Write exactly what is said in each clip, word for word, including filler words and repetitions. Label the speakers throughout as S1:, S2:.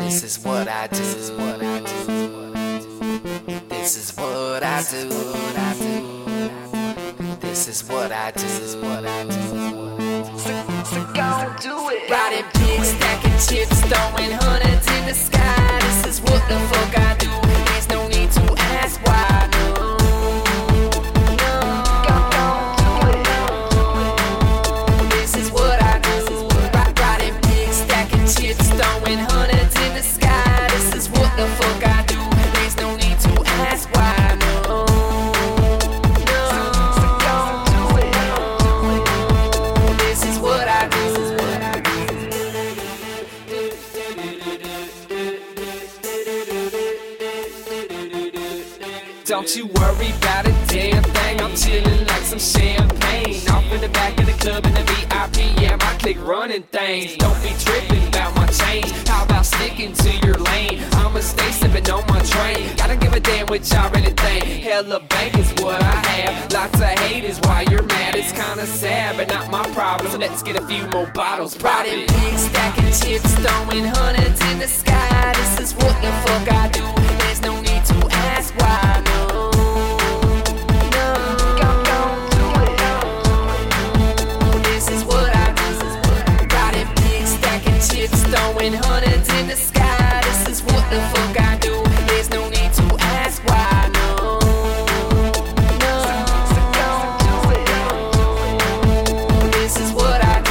S1: This is what I do. This is what I do. This is what I do.
S2: So, so go do it.
S1: Riding big, stacking chips, throwing hundreds in the sky. This is what the fuck I do. There's no need to ask why. No, no.
S2: Go, go do it.
S1: This is what I do. Riding big, stacking chips, throwing hundreds in the sky. This is what the fuck I do. There's no need to ask why. No, no.
S2: So go do it.
S1: This is what I do. Don't you worry about a damn thing. I'm chillin' like some champagne. Off in the back of the club in the V I P. Yeah, my clique running things. Don't be trippin' about my change. How about sticking to your lane? I'ma stay sippin' on my train. Gotta give a damn what y'all really think. Hella bank is what I have. Lots of hate is why you're mad. It's kinda sad, but not my problem. So let's get a few more bottles poppin'. Big stacking chips, throwing hundreds in the sky. This is what the fuck I do. There's no need to ask why. No.
S2: Go, go do it.
S1: This is what I do. Riding big, stacking chips, throwing hundreds in the sky. This is what the fuck I do. There's no need to ask why. No, no.
S2: So go do it.
S1: This is what I do.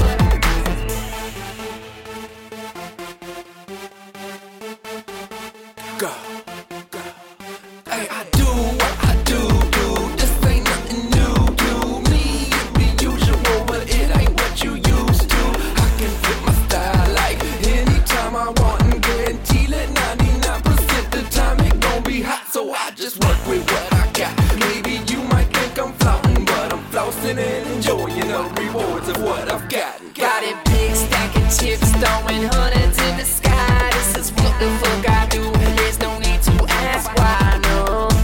S1: Go, go. Hey, I do what I do, do. This ain't nothing new to me. It be usual, but it ain't what you used to. I can flip my style like anytime I want and guarantee that ninety-nine percent the time it gon' be hot. So I just work with what I got. Maybe you might think I'm flaunting, but I'm flossing and enjoying the rewards of what I've got. Got it big, stacking chips, throwing hundreds in the sky. This is what the fuck I do. There's no need to ask why. No.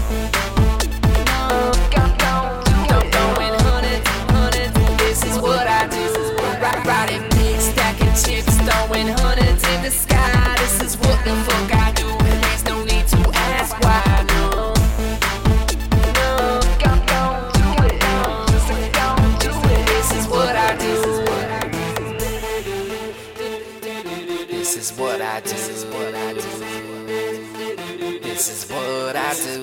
S2: Go, go do
S1: I'm
S2: it.
S1: throwing hundreds, hundreds. This is what I do. Ride, riding big, stacking chips, throwing hundreds in the sky. This is what the fuck I do. There's no need to ask why. No, no.
S2: Go, go do it. So go do it.
S1: This is what I do. This is what I do. This is what I do.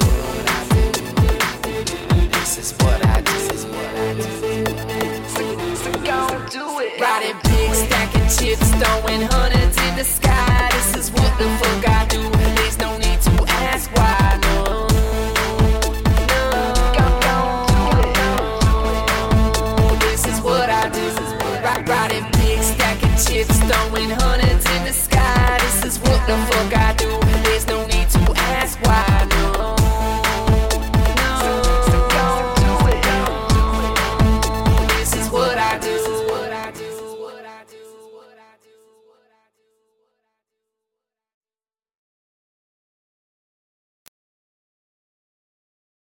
S1: This is what I do.
S2: So, so go do it.
S1: Riding big, stacking chips, throwing hundreds in the sky. This is what the fuck I do. There's no need to ask why. No,
S2: Go, go do it.
S1: no. This is what I do. Riding big, stacking chips, throwing hundreds.